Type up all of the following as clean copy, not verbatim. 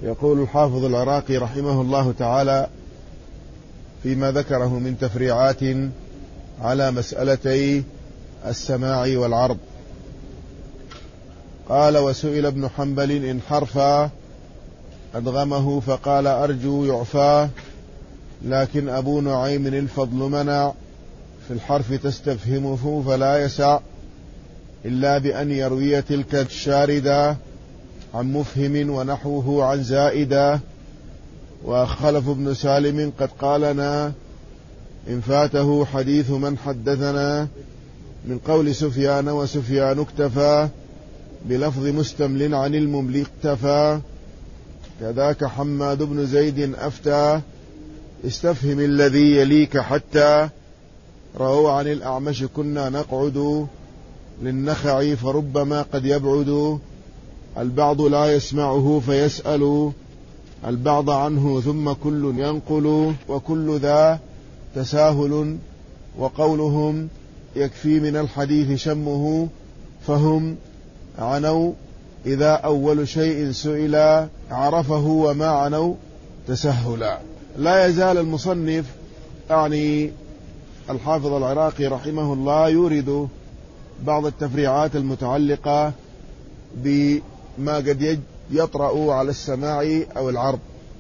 يقول الحافظ العراقي رحمه الله تعالى فيما ذكره من تفريعات على مسألتي السماع والعرض، قال: وسئل ابن حنبل إن حرفا أدغمه فقال أرجو يعفى، لكن أبو نعيم الفضل منع في الحرف تستفهمه فلا يسع إلا بأن يروي تلك الشاردة عن مفهم ونحوه عن زائدة. وخلف بن سالم قد قالنا إن فاته حديث من حدثنا من قول سفيان، وسفيان اكتفى بلفظ مستمل عن المملي اكتفى. كذاك حماد بن زيد أفتى استفهم الذي يليك حتى رووا عن الأعمش كنا نقعد للنخع فربما قد يبعد البعض لا يسمعه فيسأل البعض عنه ثم كل ينقل وكل ذا تساهل وقولهم يكفي من الحديث شمه فهم عنوا إذا أول شيء سئل عرفه وما عنوا تسهلا. لا يزال المصنف يعني الحافظ العراقي رحمه الله يورد بعض التفريعات المتعلقة بما قد يطرأ على السماع أو العرض.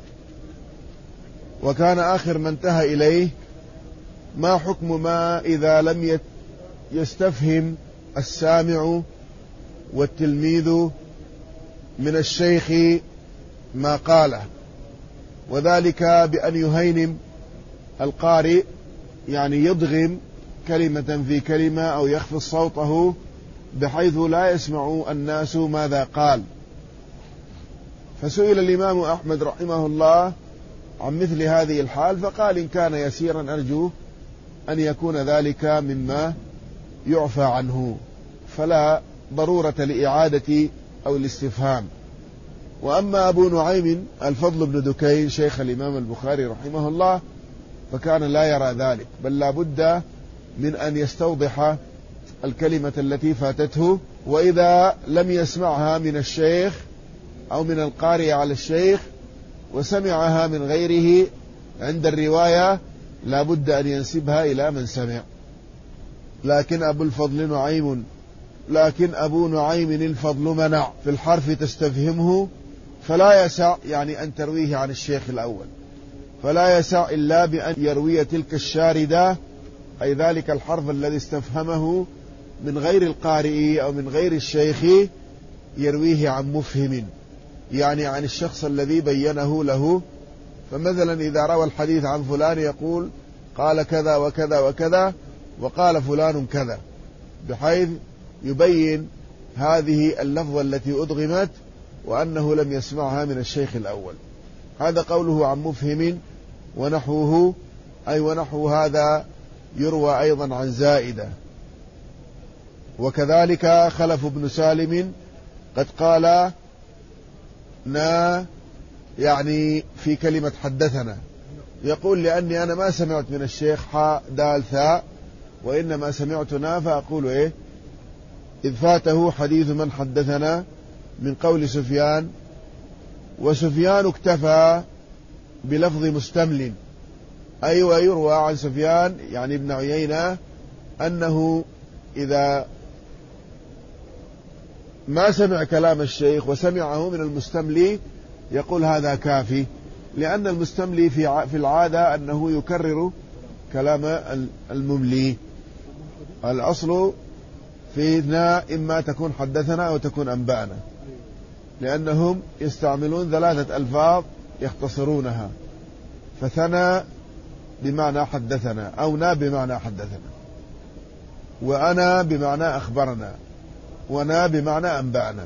وكان آخر ما انتهى إليه ما حكم ما إذا لم يستفهم السامع والتلميذ من الشيخ ما قاله، وذلك بأن يهينم القارئ، يعني يضغم كلمة في كلمة أو يخفض صوته بحيث لا يسمع الناس ماذا قال. فسئل الإمام أحمد رحمه الله عن مثل هذه الحال فقال إن كان يسيرا أرجو أن يكون ذلك مما يعفى عنه، فلا ضرورة لإعادة أو الاستفهام. وأما أبو نعيم الفضل بن دكين شيخ الإمام البخاري رحمه الله فكان لا يرى ذلك، بل لا بد من أن يستوضح الكلمة التي فاتته، وإذا لم يسمعها من الشيخ أو من القارئ على الشيخ وسمعها من غيره عند الرواية لا بد أن ينسبها إلى من سمع. لكن أبو نعيم الفضل منع في الحرف تستفهمه فلا يسع، يعني أن ترويه عن الشيخ الأول، فلا يسع إلا بأن يروي تلك الشاردة، أي ذلك الحرف الذي استفهمه من غير القارئ أو من غير الشيخ، يرويه عن مفهم، يعني عن الشخص الذي بينه له. فمثلا إذا روى الحديث عن فلان يقول قال كذا وكذا وكذا وقال فلان كذا، بحيث يبين هذه اللفظة التي أدغمت وأنه لم يسمعها من الشيخ الأول. هذا قوله عن مفهم ونحوه، أي ونحو هذا يروى أيضا عن زائدة. وكذلك خلف بن سالم قد قال يعني في كلمة حدثنا، يقول لأني أنا ما سمعت من الشيخ حاء دال ثاء، وإنما سمعتنا فأقول إذ فاته حديث من حدثنا من قول سفيان، وسفيان اكتفى بلفظ مستمل، أي ويروى عن سفيان يعني ابن عيينة أنه إذا ما سمع كلام الشيخ وسمعه من المستملي يقول هذا كافي، لأن المستملي في العادة أنه يكرر كلام المملي. الأصل فينا إما تكون حدثنا أو تكون أنبأنا، لأنهم يستعملون 3 ألفاظ يختصرونها، فثنى بمعنى حدثنا، أو نا بمعنى حدثنا، وأنا بمعنى أخبرنا، ونا بمعنى أنبأنا.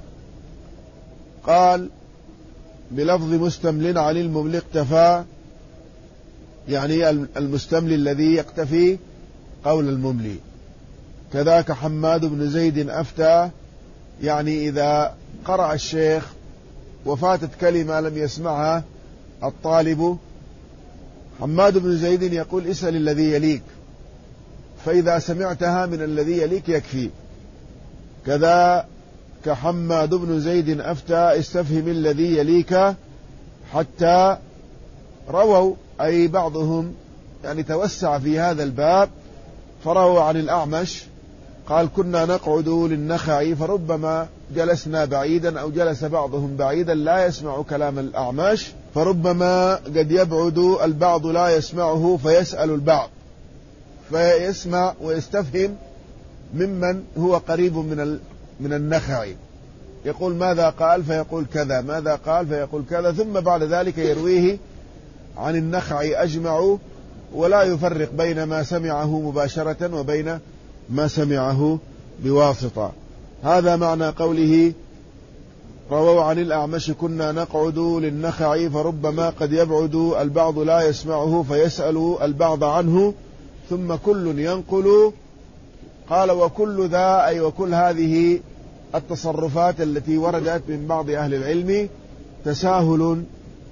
قال بلفظ مستمل عن المملي اكتفى، يعني المستملي الذي يقتفي قول المملي. كذاك حماد بن زيد أفتى، يعني إذا قرأ الشيخ وفاتت كلمة لم يسمعها الطالب، حماد بن زيد يقول اسأل الذي يليك، فإذا سمعتها من الذي يليك يكفي. كذا كحماد بن زيد أفتى استفهم الذي يليك، حتى رووا أي بعضهم يعني توسع في هذا الباب، فرووا عن الأعمش قال كنا نقعد للنخع فربما جلسنا بعيدا أو جلس بعضهم بعيدا لا يسمع كلام الأعمش، فربما قد يبعد البعض لا يسمعه فيسأل البعض فيسمع ويستفهم ممن هو قريب من النخع، يقول ماذا قال فيقول كذا، ماذا قال فيقول كذا، ثم بعد ذلك يرويه عن النخع أجمع ولا يفرق بين ما سمعه مباشرة وبين ما سمعه بواسطة. هذا معنى قوله رووا عن الأعمش كنا نقعد للنخع فربما قد يبعد البعض لا يسمعه فيسأل البعض عنه ثم كل ينقل. قال وكل ذا أي وكل هذه التصرفات التي وردت من بعض أهل العلم تساهل.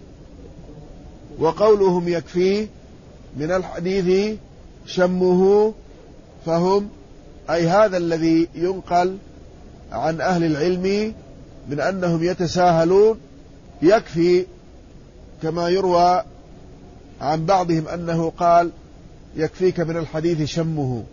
وقولهم يكفي من الحديث شمه فهم أي هذا الذي ينقل عن أهل العلم من أنهم يتساهلون يكفي، كما يروى عن بعضهم أنه قال يكفيك من الحديث شمه،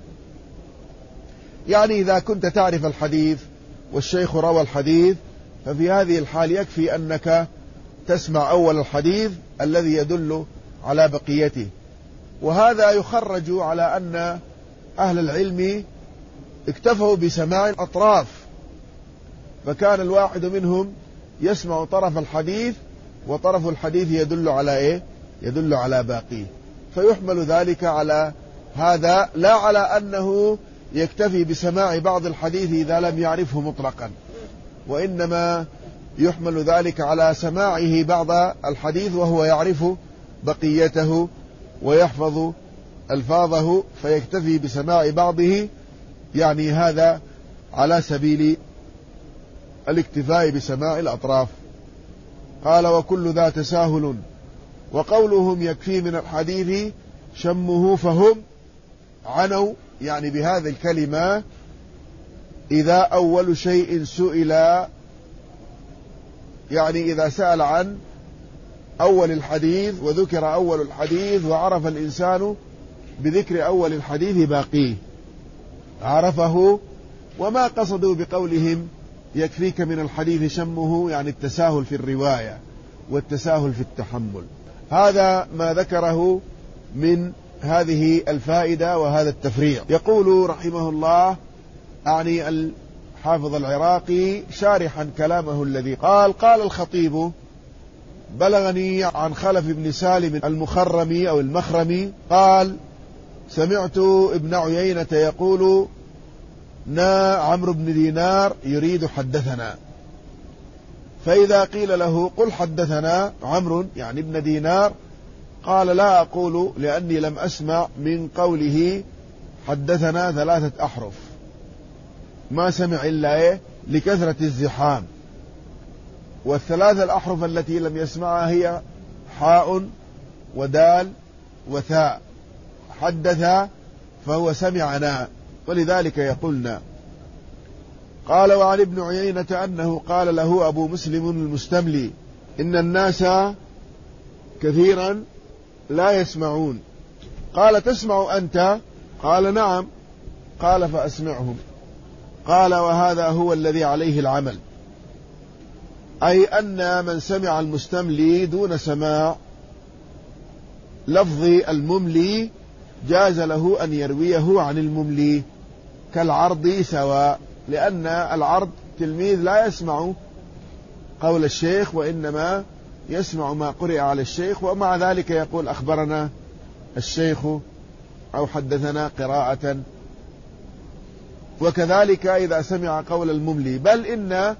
يعني إذا كنت تعرف الحديث والشيخ روى الحديث ففي هذه الحال يكفي أنك تسمع أول الحديث الذي يدل على بقيته. وهذا يخرج على أن أهل العلم اكتفوا بسماع الأطراف، فكان الواحد منهم يسمع طرف الحديث وطرف الحديث يدل على إيه؟ يدل على باقيه، فيحمل ذلك على هذا لا على أنه يكتفي بسماع بعض الحديث إذا لم يعرفه مطلقا، وإنما يحمل ذلك على سماعه بعض الحديث وهو يعرف بقيته ويحفظ ألفاظه فيكتفي بسماع بعضه، يعني هذا على سبيل الاكتفاء بسماع الأطراف. قال وكل ذا تساهل. وقولهم يكفي من الحديث شمه فهم عنوا يعني بهذه الكلمة إذا أول شيء سئل، يعني إذا سأل عن أول الحديث وذكر أول الحديث وعرف الإنسان بذكر أول الحديث باقيه عرفه. وما قصدوا بقولهم يكفيك من الحديث شمه يعني التساهل في الرواية والتساهل في التحمل. هذا ما ذكره من هذه الفائدة وهذا التفريع. يقول رحمه الله أعني الحافظ العراقي شارحا كلامه الذي قال الخطيب بلغني عن خلف بن سالم المخرمي أو المخرمي قال سمعت ابن عيينة يقول نا عمرو بن دينار يريد حدثنا، فإذا قيل له قل حدثنا عمرو يعني ابن دينار قال لا أقول لأني لم أسمع من قوله حدثنا 3 أحرف، ما سمع إلا لكثرة الزحام، وال3 الأحرف التي لم يسمعها هي حاء ودال وثاء، حدث فهو سمعنا ولذلك يقولنا. قال وعن ابن عيينة أنه قال له أبو مسلم المستملي إن الناس كثيرا لا يسمعون، قال تسمع أنت؟ قال نعم، قال فأسمعهم. قال وهذا هو الذي عليه العمل، أي أن من سمع المستملي دون سماع لفظ المملي جاز له أن يرويه عن المملي كالعرض سواء، لأن العرض تلميذ لا يسمع قول الشيخ وإنما يسمع ما قرئ على الشيخ، ومع ذلك يقول أخبرنا الشيخ أو حدثنا قراءة. وكذلك إذا سمع قول المملي، بل إن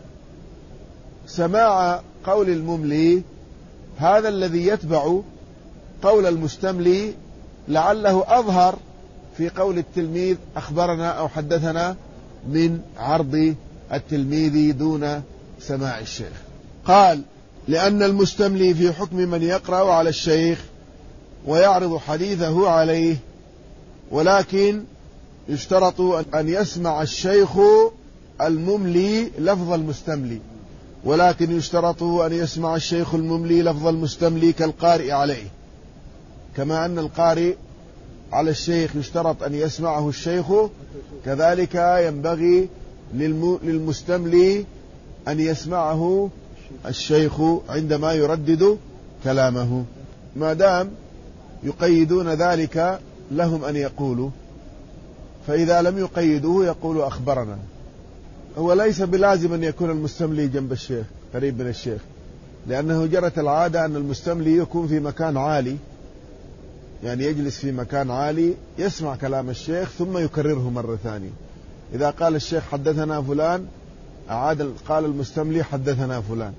سماع قول المملي هذا الذي يتبع قول المستملي لعله أظهر في قول التلميذ أخبرنا أو حدثنا من عرض التلميذ دون سماع الشيخ. قال لأن المستملي في حكم من يقرأ على الشيخ ويعرض حديثه عليه، ولكن يشترط أن يسمع الشيخ المملي لفظ المستملي، ولكن يشترط أن يسمع الشيخ المملي لفظ المستملي كالقارئ عليه، كما أن القارئ على الشيخ يشترط أن يسمعه الشيخ، كذلك ينبغي للمستملي أن يسمعه الشيخ عندما يردد كلامه، ما دام يقيدون ذلك لهم أن يقولوا، فإذا لم يقيدوه يقولوا أخبرنا. هو ليس بلازم أن يكون المستملي جنب الشيخ قريب من الشيخ، لأنه جرت العادة أن المستملي يكون في مكان عالي، يعني يجلس في مكان عالي يسمع كلام الشيخ ثم يكرره مرة ثانية. إذا قال الشيخ حدثنا فلان قال المستملي حدثنا فلان،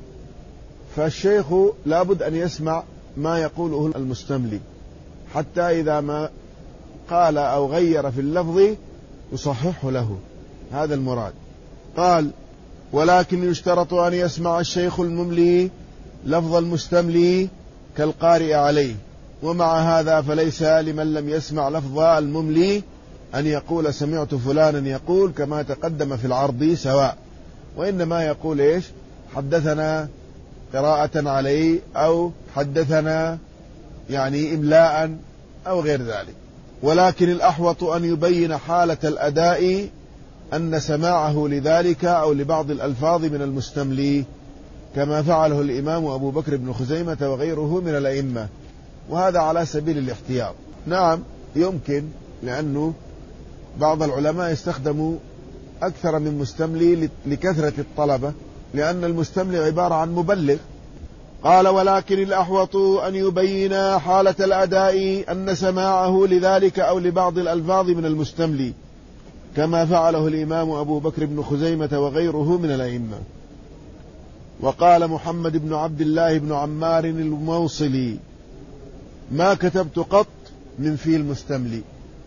فالشيخ لابد أن يسمع ما يقوله المستملي، حتى إذا ما قال أو غير في اللفظ يصححه له، هذا المراد. قال ولكن يشترط أن يسمع الشيخ المملي لفظ المستملي كالقارئ عليه، ومع هذا فليس لمن لم يسمع لفظ المملي أن يقول سمعت فلانا يقول كما تقدم في العرض سواء، وإنما يقول إيش؟ حدثنا قراءة عليه، أو حدثنا يعني إملاء أو غير ذلك. ولكن الأحوط أن يبين حالة الأداء أن سماعه لذلك أو لبعض الألفاظ من المستملي، كما فعله الإمام أبو بكر بن خزيمة وغيره من الأئمة، وهذا على سبيل الاحتياط. نعم يمكن، لأنه بعض العلماء يستخدموا أكثر من مستملي لكثرة الطلبة، لأن المستملي عبارة عن مبلغ. قال ولكن الأحوط أن يبين حالة الأداء أن سماعه لذلك أو لبعض الألفاظ من المستملي، كما فعله الإمام أبو بكر بن خزيمة وغيره من الأئمة. وقال محمد بن عبد الله بن عمار الموصلي ما كتبت قط من في المستملي،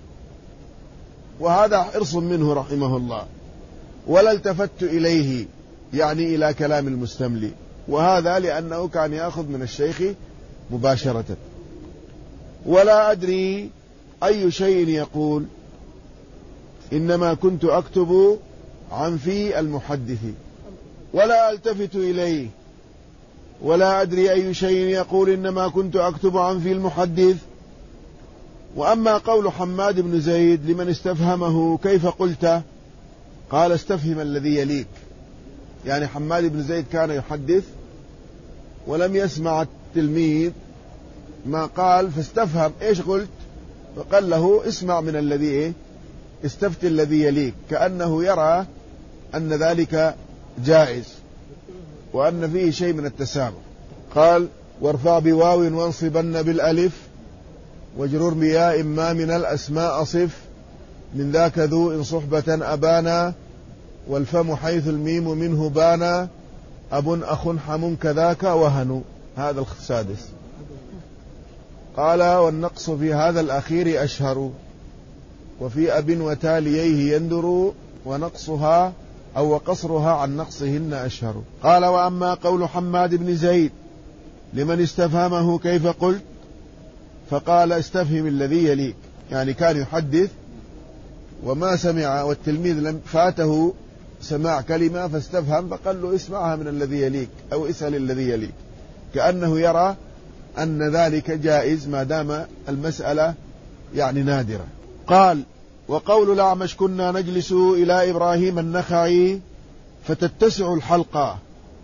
وهذا حرص منه رحمه الله، ولا التفت إليه يعني إلى كلام المستملي، وهذا لأنه كان يأخذ من الشيخ مباشرة. ولا أدري أي شيء يقول إنما كنت أكتب عن في المحدث ولا ألتفت إليه، ولا أدري أي شيء يقول إنما كنت أكتب عن في المحدث. وأما قول حماد بن زيد لمن استفهمه كيف قلت، قال استفهم الذي يليك، يعني حماد بن زيد كان يحدث ولم يسمع التلميذ ما قال فاستفهم ايش قلت، فقال له اسمع من الذي استفت الذي يليك، كأنه يرى أن ذلك جائز وأن فيه شيء من التسامح. قال وارفع بواو وانصبن بالألف واجرر بياء ما من الأسماء صف، من ذاك ذو إن صحبة أبانا، والفم حيث الميم منه بانا، أب أخ حم كذاك وهن. هذا السادس. قال والنقص في هذا الأخير أشهر، وفي أب وتاليه يندر، ونقصها أو وقصرها عن نقصهن أشهر. قال وأما قول حماد بن زيد لمن استفهمه كيف قلت، فقال استفهم الذي يليك، يعني كان يحدث وما سمع، والتلميذ لم فاته سماع كلمة فاستفهم، فقال له اسمعها من الذي يليك أو اسأل الذي يليك، كأنه يرى أن ذلك جائز ما دام المسألة يعني نادرة. قال وقول الأعمش كنا نجلس إلى إبراهيم النخعي فتتسع الحلقة،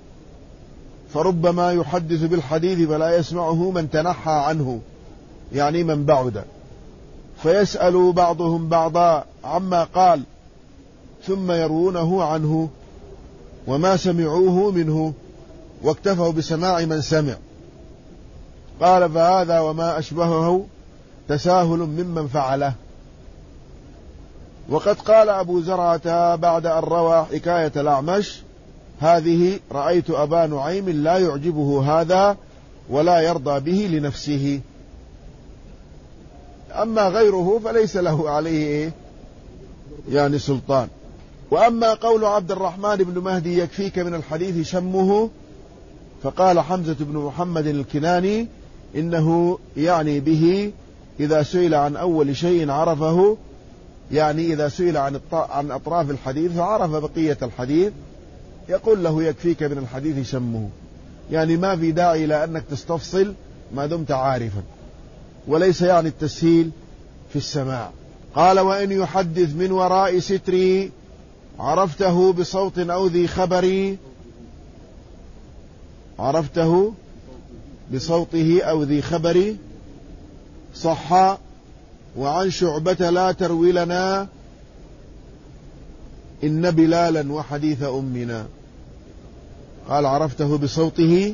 فربما يحدث بالحديث فلا يسمعه من تنحى عنه، يعني من بعد، فيسأل بعضهم بعضا عما قال ثم يروونه عنه وما سمعوه منه، واكتفوا بسماع من سمع. قال فهذا وما أشبهه تساهل ممن فعله. وقد قال أبو زرعة بعد أن روى حكاية الأعمش هذه رأيت أبا نعيم لا يعجبه هذا ولا يرضى به لنفسه، أما غيره فليس له عليه يعني سلطان. وأما قول عبد الرحمن بن مهدي يكفيك من الحديث شمه، فقال حمزة بن محمد الكناني إنه يعني به إذا سئل عن أول شيء عرفه يعني إذا سئل عن أطراف الحديث فعرف بقية الحديث يقول له يكفيك من الحديث شمه، يعني ما في داعي إلى أنك تستفصل ما دمت عارفا، وليس يعني التسهيل في السماع. قال وإن يحدث من وراء ستري عرفته بصوت أو ذي خبري، عرفته بصوته أو ذي خبري صح. وعن شعبة لا تروي لنا إن بلالا وحديث أمنا. قال عرفته بصوته،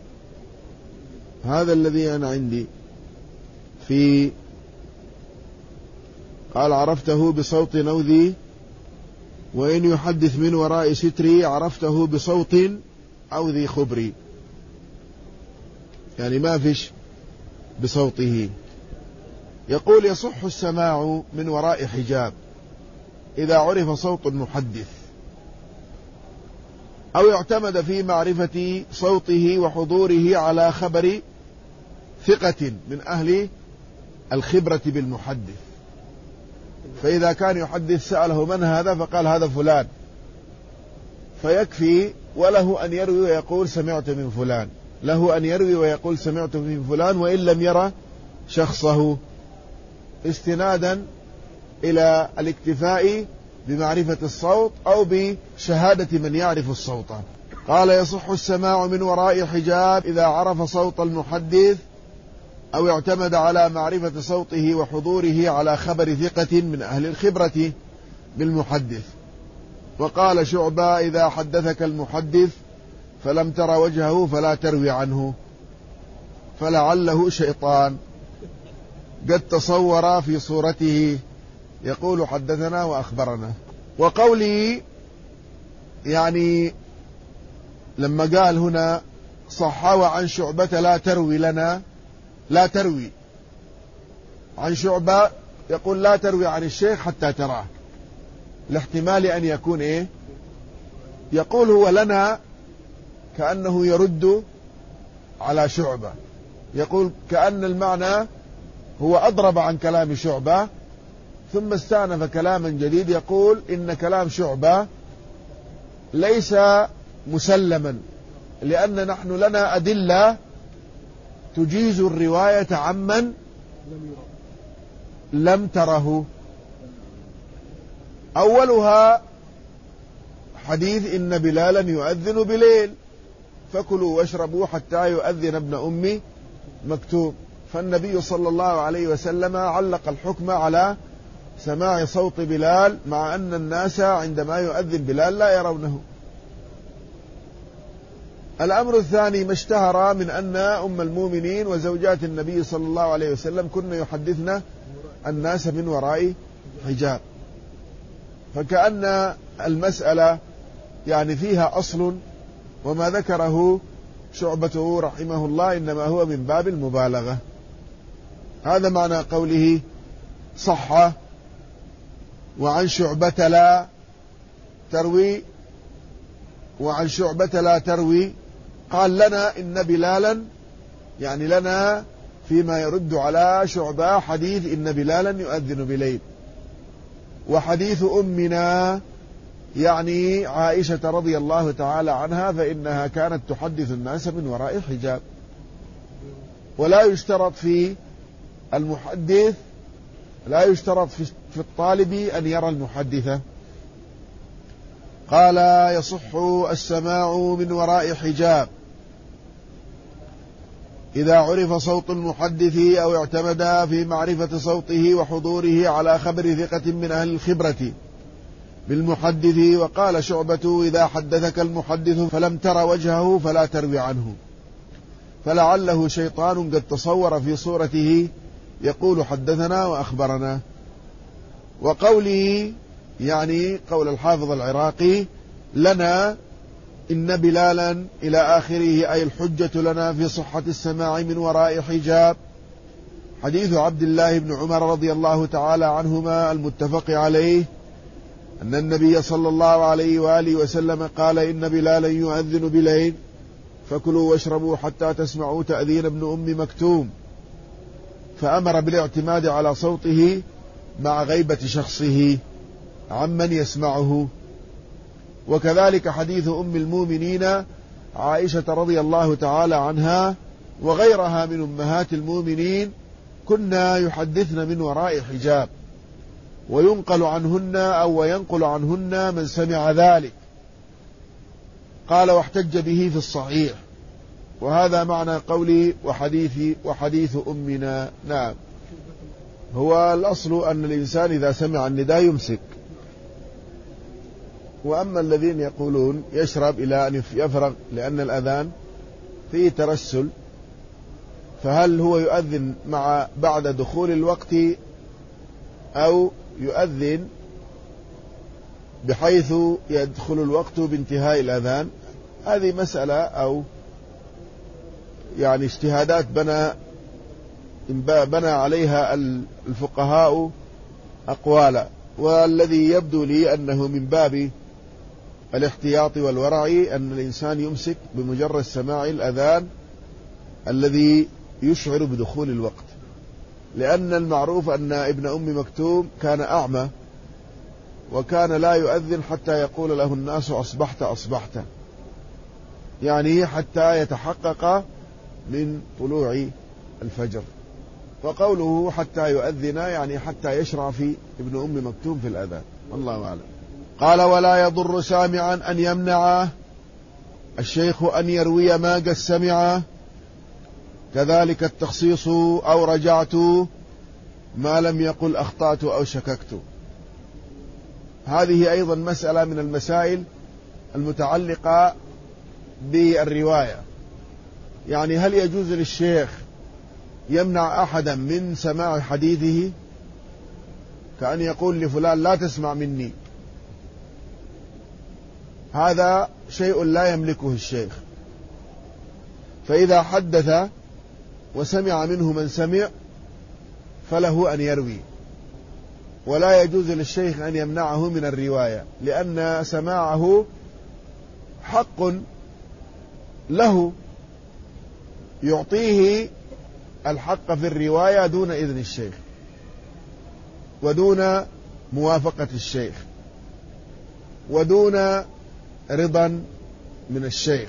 هذا الذي أنا عندي في، قال عرفته بصوت أو ذي، وإن يحدث من وراء ستري عرفته بصوت أو ذي خبري، يعني ما فيش بصوته. يقول يصح السماع من وراء حجاب إذا عرف صوت المحدث أو اعتمد في معرفة صوته وحضوره على خبر ثقة من أهل الخبرة بالمحدث. فإذا كان يحدث سأله من هذا فقال هذا فلان، فيكفي وله أن يروي ويقول سمعت من فلان، له أن يروي ويقول سمعت من فلان وإن لم يرى شخصه، استنادا إلى الاكتفاء بمعرفة الصوت أو بشهادة من يعرف الصوت. قال يصح السماع من وراء حجاب إذا عرف صوت المحدث أو اعتمد على معرفة صوته وحضوره على خبر ثقة من أهل الخبرة بالمحدث. وقال شعبة إذا حدثك المحدث فلم تر وجهه فلا تروي عنه، فلعله شيطان قد تصور في صورته يقول حدثنا وأخبرنا. وقولي يعني لما قال هنا صح وعن شعبة لا تروي لنا، لا تروي عن شعبة، يقول لا تروي عن الشيخ حتى تراه، لاحتمال أن يكون إيه، يقول هو لنا كأنه يرد على شعبة، يقول كأن المعنى هو أضرب عن كلام شعبة ثم استأنف كلاما جديد، يقول إن كلام شعبة ليس مسلما، لأن نحن لنا أدلة تجيز الرواية عمن لم تره. أولها حديث إن بلالا يؤذن بليل فكلوا واشربوا حتى يؤذن ابن أم مكتوم، فالنبي صلى الله عليه وسلم علق الحكم على سماع صوت بلال، مع أن الناس عندما يؤذن بلال لا يرونه. الأمر الثاني ما اشتهر من أن أم المؤمنين وزوجات النبي صلى الله عليه وسلم كن يحدثن الناس من وراء حجاب، فكأن المسألة يعني فيها أصل، وما ذكره شعبة رحمه الله إنما هو من باب المبالغة. هذا معنى قوله صح وعن شعبة لا تروي، وعن شعبة لا تروي. قال لنا إن بلالا، يعني لنا فيما يرد على شعبة حديث إن بلالا يؤذن بليل، وحديث أمنا يعني عائشة رضي الله تعالى عنها فإنها كانت تحدث الناس من وراء حجاب. ولا يشترط في المحدث، لا يشترط في الطالب أن يرى المحدثة. قال يصح السماع من وراء حجاب إذا عرف صوت المحدث أو اعتمد في معرفة صوته وحضوره على خبر ثقة من أهل الخبرة بالمحدث. وقال شعبة إذا حدثك المحدث فلم تر وجهه فلا تروي عنه، فلعله شيطان قد تصور في صورته يقول حدثنا وأخبرنا. وقوله يعني قول الحافظ العراقي لنا إن بلالا إلى آخره، أي الحجة لنا في صحة السماع من وراء حجاب، حديث عبد الله بن عمر رضي الله تعالى عنهما المتفق عليه أن النبي صلى الله عليه وآله وسلم قال إن بلالا يؤذن بليل فكلوا واشربوا حتى تسمعوا تأذين ابن أم مكتوم، فأمر بالاعتماد على صوته مع غيبة شخصه عمن يسمعه. وكذلك حديث أم المؤمنين عائشة رضي الله تعالى عنها وغيرها من أمهات المؤمنين كنا يحدثن من وراء حجاب، وينقل عنهن أو وينقل عنهن من سمع ذلك. قال واحتج به في الصحيح، وهذا معنى قولي وحديث أمنا. نعم، هو الأصل أن الإنسان إذا سمع النداء يمسك. وأما الذين يقولون يشرب إلى أن يفرغ لأن الأذان فيه ترسل، فهل هو يؤذن بعد دخول الوقت أو يؤذن بحيث يدخل الوقت بانتهاء الأذان؟ هذه مسألة أو يعني اجتهادات بنى عليها الفقهاء أقوالا، والذي يبدو لي أنه من باب الاحتياط والورع أن الإنسان يمسك بمجرد سماع الأذان الذي يشعر بدخول الوقت، لأن المعروف أن ابن أم مكتوم كان أعمى وكان لا يؤذن حتى يقول له الناس أصبحت أصبحت، يعني حتى يتحقق من طلوع الفجر. وقوله حتى يؤذن يعني حتى يشرع في ابن أم مكتوم في الأذان، والله أعلم. قال ولا يضر سامعا أن يمنع الشيخ أن يروي ما قد سمع، كذلك التخصيص أو رجعت ما لم يقل أخطأت أو شككت. هذه أيضا مسألة من المسائل المتعلقة بالرواية، يعني هل يجوز للشيخ يمنع أحدا من سماع حديثه، كأن يقول لفلان لا تسمع مني؟ هذا شيء لا يملكه الشيخ، فإذا حدث وسمع منه من سمع فله أن يروي، ولا يجوز للشيخ أن يمنعه من الرواية، لأن سماعه حق له يعطيه الحق في الرواية دون إذن الشيخ ودون موافقة الشيخ ودون رضا من الشيخ.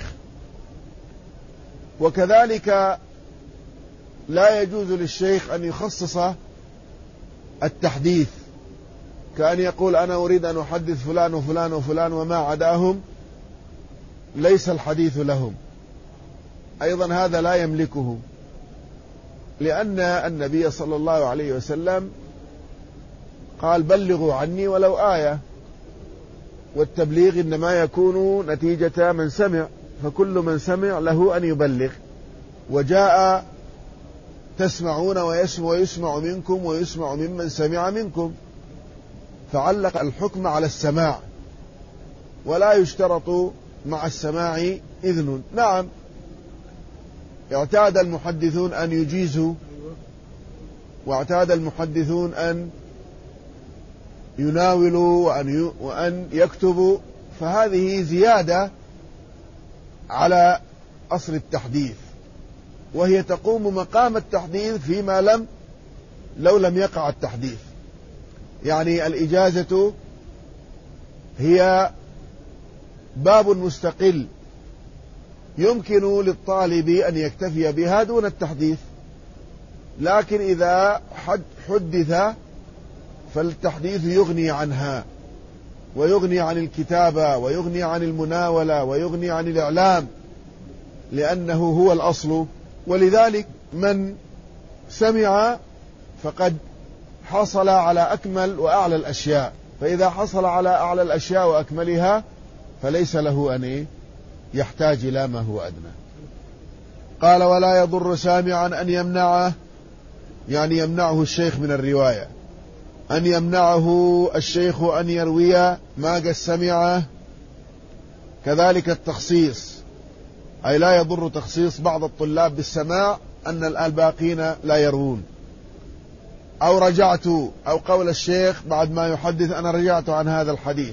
وكذلك لا يجوز للشيخ أن يخصص التحديث، كأن يقول أنا أريد أن أحدث فلان وفلان وفلان وما عداهم ليس الحديث لهم، أيضا هذا لا يملكه، لأن النبي صلى الله عليه وسلم قال بلغوا عني ولو آية، والتبليغ إنما يكون نتيجة من سمع، فكل من سمع له أن يبلغ. وجاء تسمعون ويسمع منكم ويسمع ممن سمع منكم، فعلق الحكم على السماع، ولا يشترط مع السماع إذن. نعم، اعتاد المحدثون أن يجيزوا، واعتاد المحدثون أن يناولوا وأن يكتبوا، فهذه زيادة على أصل التحديث، وهي تقوم مقام التحديث فيما لو لم يقع التحديث. يعني الإجازة هي باب مستقل يمكن للطالب أن يكتفي بها دون التحديث، لكن إذا حدث فالتحديث يغني عنها ويغني عن الكتابة ويغني عن المناولة ويغني عن الإعلام، لأنه هو الأصل. ولذلك من سمع فقد حصل على أكمل وأعلى الأشياء، فإذا حصل على أعلى الأشياء وأكملها فليس له أن يحتاج إلى ما هو أدنى. قال ولا يضر سامعا أن يمنعه، يعني يمنعه الشيخ من الرواية، أن يمنعه الشيخ أن يروي ما قد سمعه. كذلك التخصيص، أي لا يضر تخصيص بعض الطلاب بالسماع أن الباقين لا يروون. أو رجعت، أو قول الشيخ بعد ما يحدث أنا رجعت عن هذا الحديث،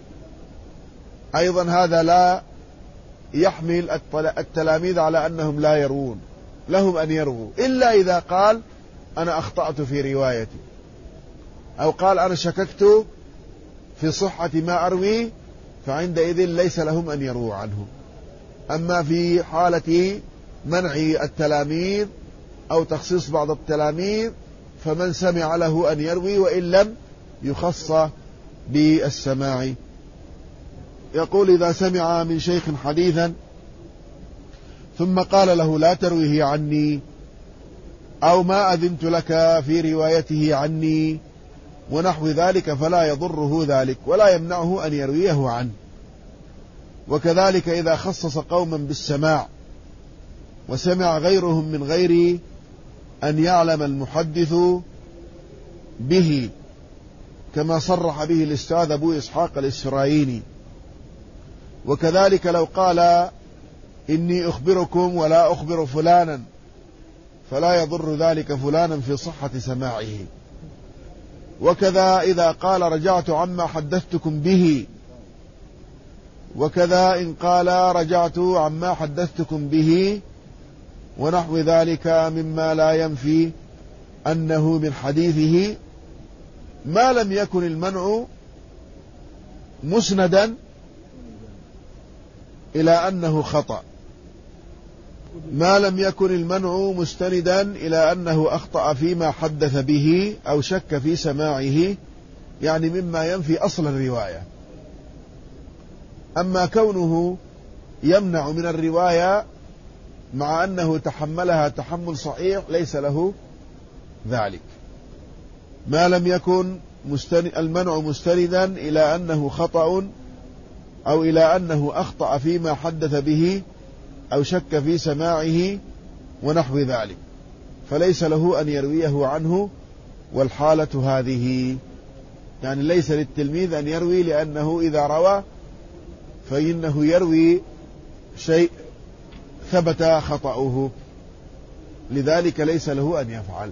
أيضا هذا لا يحمل التلاميذ على أنهم لا يروون، لهم أن يرووا، إلا إذا قال أنا أخطأت في روايتي. أو قال أنا شككت في صحة ما أروي، فعندئذ ليس لهم أن يرووا عنه. أما في حالة منع التلاميذ أو تخصيص بعض التلاميذ فمن سمع له أن يروي وإن لم يخص بالسماع. يقول إذا سمع من شيخ حديثا ثم قال له لا ترويه عني، أو ما أذنت لك في روايته عني ونحو ذلك، فلا يضره ذلك ولا يمنعه أن يرويه عنه. وكذلك إذا خصص قوما بالسماع وسمع غيرهم من غير أن يعلم المحدث به، كما صرح به الأستاذ أبو إسحاق الإسرائيلي. وكذلك لو قال إني أخبركم ولا أخبر فلانا، فلا يضر ذلك فلانا في صحة سماعه. وكذا إذا قال رجعت عما حدثتكم به، وكذا إن قال رجعت عما حدثتكم به ونحو ذلك مما لا ينفي أنه من حديثه، ما لم يكن المنع مسندا إلى أنه خطأ، ما لم يكن المنع مستندا إلى أنه أخطأ فيما حدث به أو شك في سماعه، يعني مما ينفي أصل الرواية. أما كونه يمنع من الرواية مع أنه تحملها تحمل صحيح ليس له ذلك، ما لم يكن المنع مستندا إلى أنه خطأ أو إلى أنه أخطأ فيما حدث به أو شك في سماعه ونحو ذلك، فليس له أن يرويه عنه. والحالة هذه يعني ليس للتلميذ أن يروي، لأنه إذا روى فإنه يروي شيء ثبت خطأه، لذلك ليس له أن يفعل.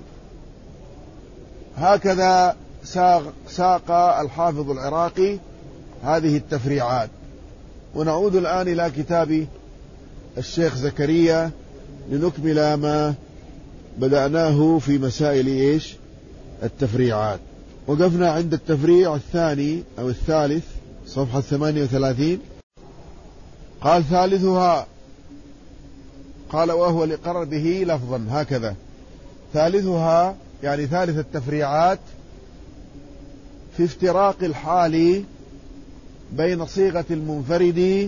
هكذا ساق الحافظ العراقي هذه التفريعات. ونعود الآن إلى كتاب الشيخ زكريا لنكمل ما بدأناه في مسائل التفريعات. وقفنا عند التفريع الثاني أو الثالث صفحة 38. قال ثالثها، قال وهو لقرر به لفظا هكذا. ثالثها يعني ثالث التفريعات في افتراق الحال بين صيغة المنفرد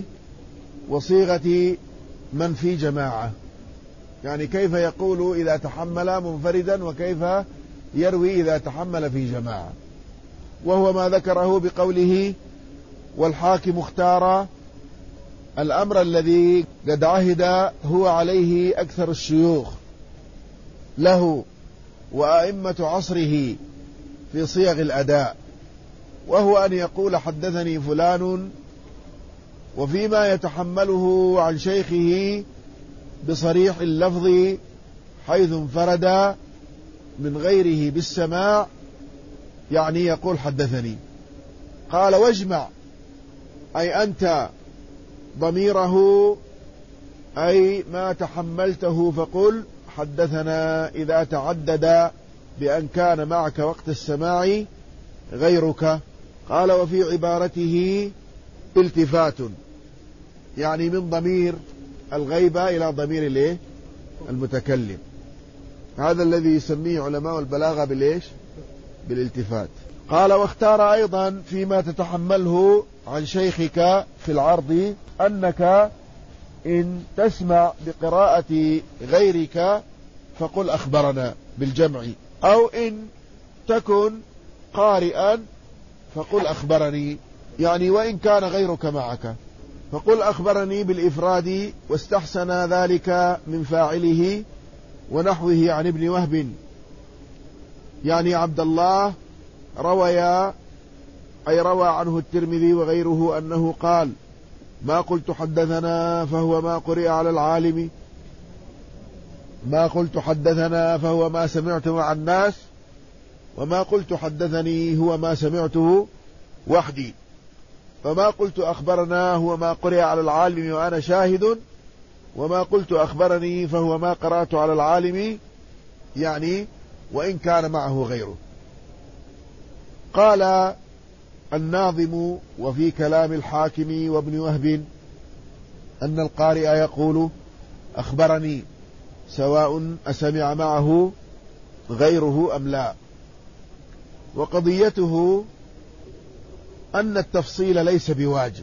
وصيغة من في جماعة، يعني كيف يقول إذا تحمل منفردا وكيف يروي إذا تحمل في جماعة. وهو ما ذكره بقوله والحاكم اختار الأمر الذي قد عهد هو عليه أكثر الشيوخ له وأئمة عصره في صيغ الأداء، وهو أن يقول حدثني فلان، وفيما يتحمله عن شيخه بصريح اللفظ حيث انفرد من غيره بالسماع، يعني يقول حدثني. قال واجمع، أي أنت ضميره أي ما تحملته فقل حدثنا إذا تعدد بأن كان معك وقت السماع غيرك. قال وفي عبارته التفات، يعني من ضمير الغيبة إلى ضمير المتكلم، هذا الذي يسميه علماء البلاغة بالالتفات. قال واختار أيضا فيما تتحمله عن شيخك في العرض أنك إن تسمع بقراءة غيرك فقل أخبرنا بالجمع، أو إن تكن قارئا فقل أخبرني، يعني وإن كان غيرك معك فقل أخبرني بالإفراد، واستحسن ذلك من فاعله ونحوه عن ابن وهب، يعني عبد الله روى عنه الترمذي وغيره أنه قال ما قلت حدثنا فهو ما قرئ على العالم، ما قلت حدثنا فهو ما سمعته مع الناس، وما قلت حدثني هو ما سمعته وحدي، فما قلت أخبرنا هو ما قرئ على العالم وأنا شاهد، وما قلت أخبرني فهو ما قرأت على العالم، يعني وإن كان معه غيره. قال الناظم وفي كلام الحاكم وابن وهب أن القارئ يقول أخبرني سواء أسمع معه غيره أم لا. وقضيته أن التفصيل ليس بواجب،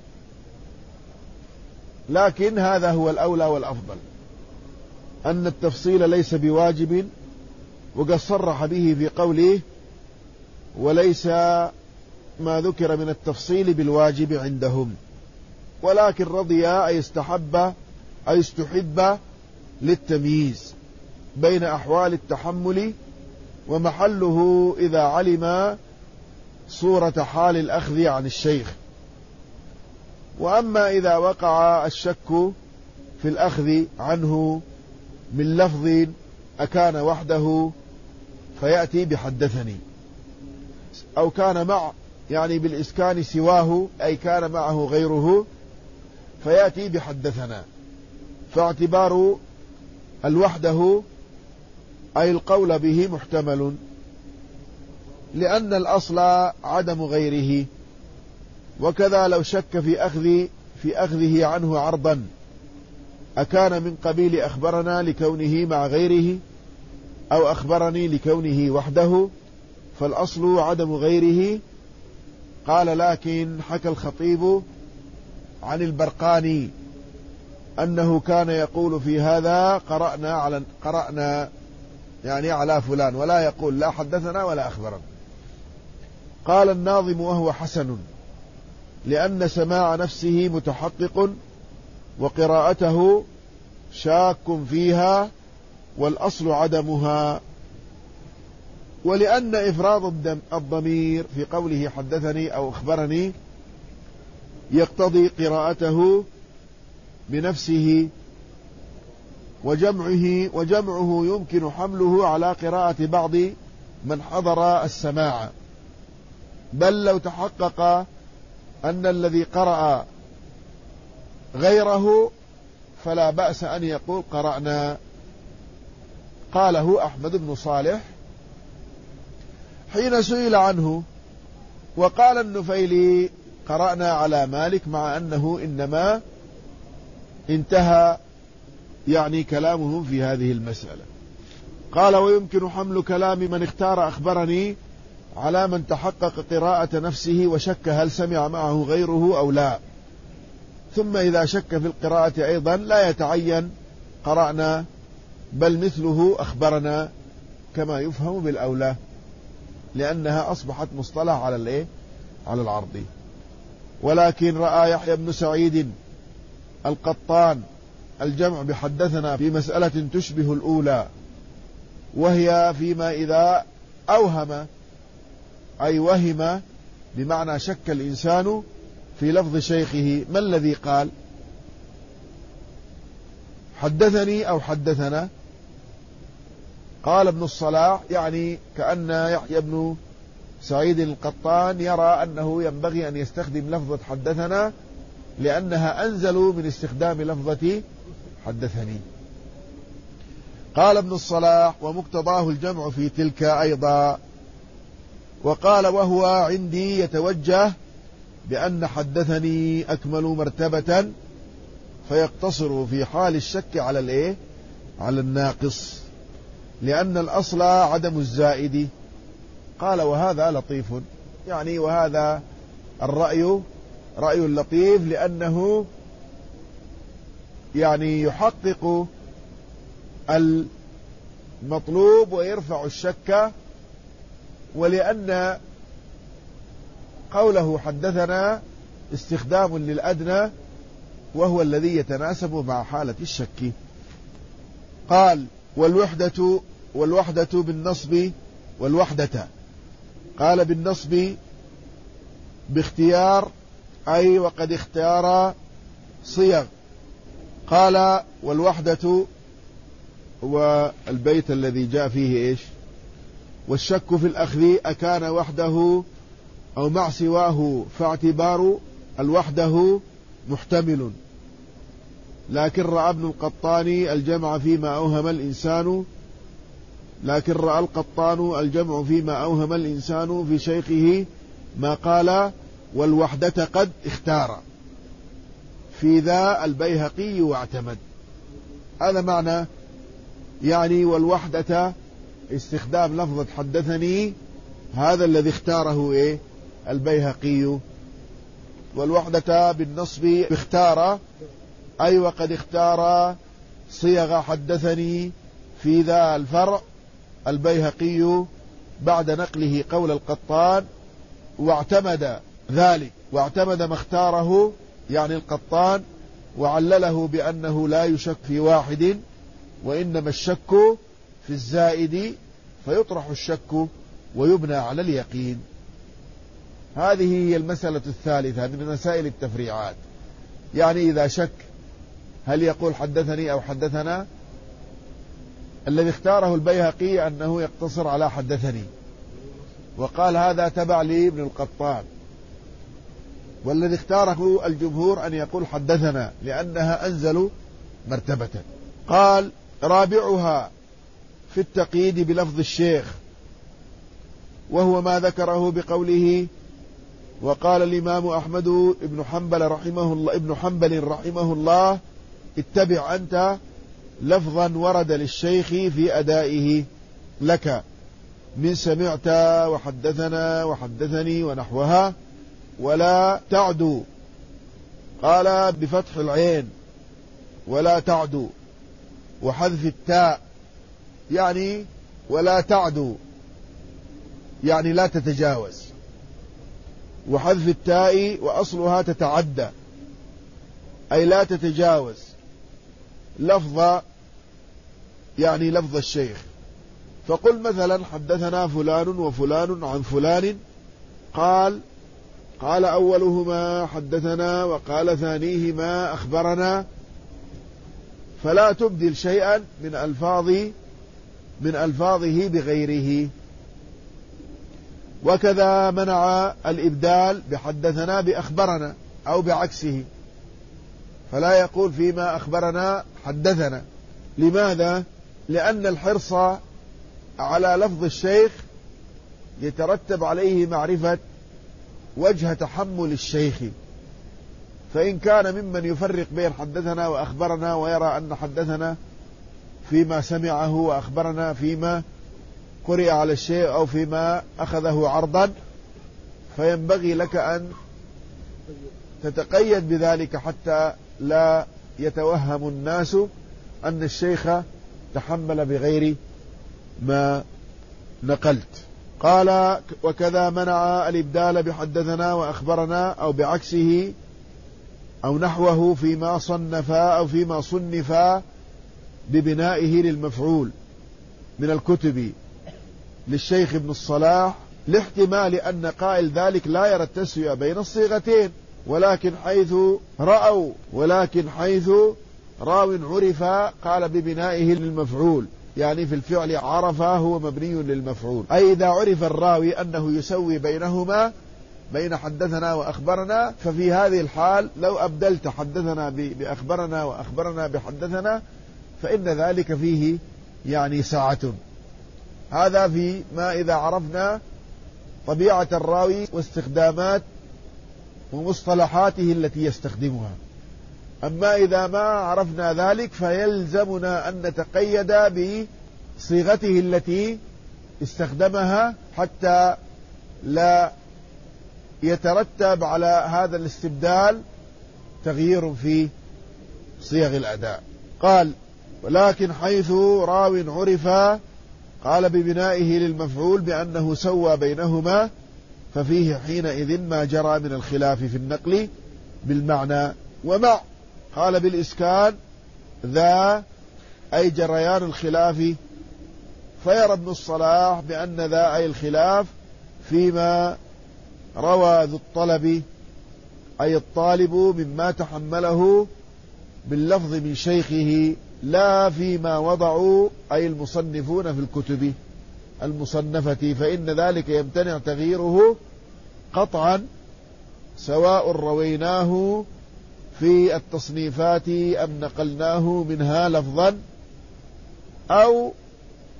لكن هذا هو الأولى والأفضل، أن التفصيل ليس بواجب، وقد صرح به في قوله وليس ما ذكر من التفصيل بالواجب عندهم، ولكن رضي أي استحب أي استحب للتمييز بين أحوال التحمل ومحله إذا علم صورة حال الأخذ عن الشيخ. وأما إذا وقع الشك في الأخذ عنه من لفظ أكان وحده فيأتي بحدثني، أو كان مع يعني بالإسكان سواه أي كان معه غيره فيأتي بحدثنا. فاعتبار الوحده أي القول به محتمل، لأن الأصل عدم غيره. وكذا لو شك في أخذه عنه عرضا أكان من قبيل أخبرنا لكونه مع غيره أو أخبرني لكونه وحده، فالأصل عدم غيره. قال لكن حكى الخطيب عن البرقاني أنه كان يقول في هذا قرأنا يعني على فلان، ولا يقول لا حدثنا ولا أخبرنا. قال الناظم وهو حسن، لأن سماع نفسه متحقق وقراءته شاك فيها والأصل عدمها، ولأن إفراد الضمير في قوله حدثني أو أخبرني يقتضي قراءته بنفسه، وجمعه يمكن حمله على قراءة بعض من حضر السماع، بل لو تحقق أن الذي قرأ غيره فلا بأس أن يقول قرأنا. قاله أحمد بن صالح حين سئل عنه، وقال النفيلي قرأنا على مالك، مع أنه إنما انتهى يعني كلامه في هذه المسألة. قال ويمكن حمل كلام من اختار أخبرني على من تحقق قراءة نفسه وشك هل سمع معه غيره أو لا، ثم إذا شك في القراءة أيضا لا يتعين قرأنا، بل مثله أخبرنا كما يفهم بالأولى، لأنها أصبحت مصطلح على العرض. ولكن رأى يحيى بن سعيد القطان الجمع بحدثنا في مسألة تشبه الأولى، وهي فيما إذا أوهم أي وهم، بمعنى شك الإنسان في لفظ شيخه. ما الذي قال حدثني أو حدثنا؟ قال ابن الصلاح يعني كأن يحيى بن سعيد القطان يرى أنه ينبغي أن يستخدم لفظة حدثنا، لأنها أنزل من استخدام لفظة حدثني. قال ابن الصلاح ومقتضاه الجمع في تلك أيضا. وقال وهو عندي يتوجه بأن حدثني أكمل مرتبة، فيقتصر في حال الشك على الناقص، لأن الأصل عدم الزائد. قال وهذا لطيف، يعني وهذا الرأي رأي لطيف، لأنه يعني يحقق المطلوب ويرفع الشك، ولأن قوله حدثنا استخدام للأدنى وهو الذي يتناسب مع حالة الشك. قال والوحدة بالنصب والوحدة. قال بالنصب باختيار أي وقد اختار صيغ. قال والوحدة والبيت الذي جاء فيه والشك في الأخذ أكان وحده أو مع سواه، فاعتبار الوحده محتمل. لكن رأى ابن القطاني الجمع فيما أوهم الإنسان لكن رأى القطان الجمع فيما أوهم الإنسان في شيخه ما قال والوحدة قد اختار في ذا البيهقي واعتمد. هذا معنى يعني والوحدة استخدام لفظة حدثني، هذا الذي اختاره البيهقي. والوحدة بالنصب اختار أي وقد اختار صيغ حدثني في ذا الفرع البيهقي بعد نقله قول القطان، واعتمد ذلك، واعتمد ما اختاره يعني القطان، وعلله بأنه لا يشك في واحد وإنما الشك في الزائد، فيطرح الشك ويبنى على اليقين. هذه هي المسألة الثالثة من مسائل التفريعات. يعني إذا شك هل يقول حدثني أو حدثنا، الذي اختاره البيهقي أنه يقتصر على حدثني، وقال هذا تبع لي ابن القطان. والذي اختاره الجمهور أن يقول حدثنا لأنها أنزل مرتبة. قال رابعها في التقييد بلفظ الشيخ، وهو ما ذكره بقوله وقال الإمام أحمد ابن حنبل رحمه الله اتبع أنت لفظا ورد للشيخ في أدائه لك من سمعت وحدثنا وحدثني ونحوها، ولا تعدو. قال بفتح العين ولا تعدو وحذف التاء، يعني ولا تعدو يعني لا تتجاوز، وحذف التاء وأصلها تتعدى أي لا تتجاوز لفظ، يعني لفظ الشيخ. فقل مثلا حدثنا فلان وفلان عن فلان، قال أولهما حدثنا وقال ثانيهما أخبرنا، فلا تبدل شيئا من ألفاظه بغيره. وكذا منع الإبدال بحدثنا بأخبرنا أو بعكسه، فلا يقول فيما أخبرنا حدثنا. لماذا؟ لأن الحرص على لفظ الشيخ يترتب عليه معرفة وجه تحمل الشيخ، فإن كان ممن يفرق بين حدثنا وأخبرنا ويرى أن حدثنا فيما سمعه وأخبرنا فيما قرئ على الشيء أو فيما أخذه عرضا، فينبغي لك أن تتقيد بذلك حتى لا يتوهم الناس أن الشيخ تحمل بغير ما نقلت. قال وكذا منع الإبدال بحدثنا وأخبرنا أو بعكسه أو نحوه فيما صنفا أو فيما صنفا ببنائه للمفعول من الكتب للشيخ ابن الصلاح، لاحتمال أن قائل ذلك لا يرى التسوية بين الصيغتين، ولكن حيث راو عرف قال ببنائه للمفعول، يعني في الفعل عرف هو مبني للمفعول، أي إذا عرف الراوي أنه يسوي بينهما بين حدثنا وأخبرنا، ففي هذه الحال لو أبدلت حدثنا بأخبرنا وأخبرنا بحدثنا فإن ذلك فيه يعني ساعة. هذا في ما إذا عرفنا طبيعة الراوي واستخدامات ومصطلحاته التي يستخدمها. أما إذا ما عرفنا ذلك فيلزمنا أن نتقيد بصيغته التي استخدمها حتى لا يترتب على هذا الاستبدال تغيير في صيغ الأداء. قال ولكن حيث راو عرف قال ببنائه للمفعول بأنه سوى بينهما، ففيه حينئذ ما جرى من الخلاف في النقل بالمعنى. ومع قال بالإسكان ذا أي جريان الخلاف، فيرى ابن الصلاح بأن ذا أي الخلاف فيما روى ذو الطلب أي الطالب مما تحمله باللفظ من شيخه، لا فيما وضعوا أي المصنفون في الكتب المصنفة، فإن ذلك يمتنع تغييره قطعا سواء رويناه في التصنيفات أم نقلناه منها لفظا أو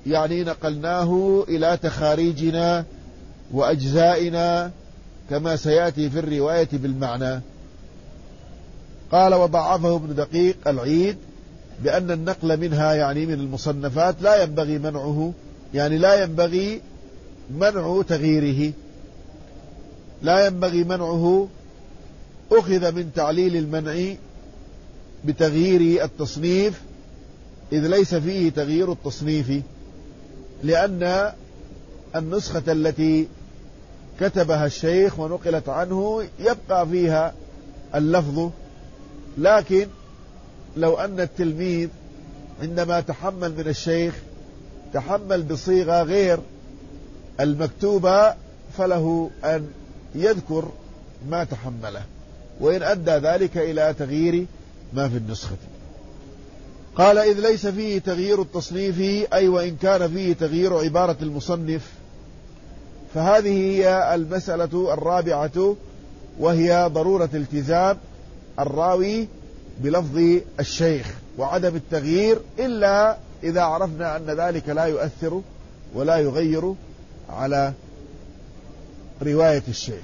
يعني نقلناه إلى تخاريجنا وأجزائنا كما سيأتي في الرواية بالمعنى. قال وضعفه ابن دقيق العيد بأن النقل منها يعني من المصنفات لا ينبغي منعه، يعني لا ينبغي منع تغييره، لا ينبغي منعه. أخذ من تعليل المنع بتغيير التصنيف إذ ليس فيه تغيير التصنيف، لأن النسخة التي كتبها الشيخ ونقلت عنه يبقى فيها اللفظ، لكن لو أن التلميذ عندما تحمل من الشيخ تحمل بصيغة غير المكتوبة فله أن يذكر ما تحمله وإن أدى ذلك إلى تغيير ما في النسخة. قال إذ ليس فيه تغيير التصنيف أي وإن كان فيه تغيير عبارة المصنف. فهذه هي المسألة الرابعة، وهي ضرورة التزام الراوي بلفظ الشيخ وعدم التغيير إلا إذا عرفنا أن ذلك لا يؤثر ولا يغير على رواية الشيخ.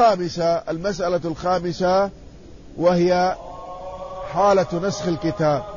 المسألة الخامسة وهي حالة نسخ الكتاب.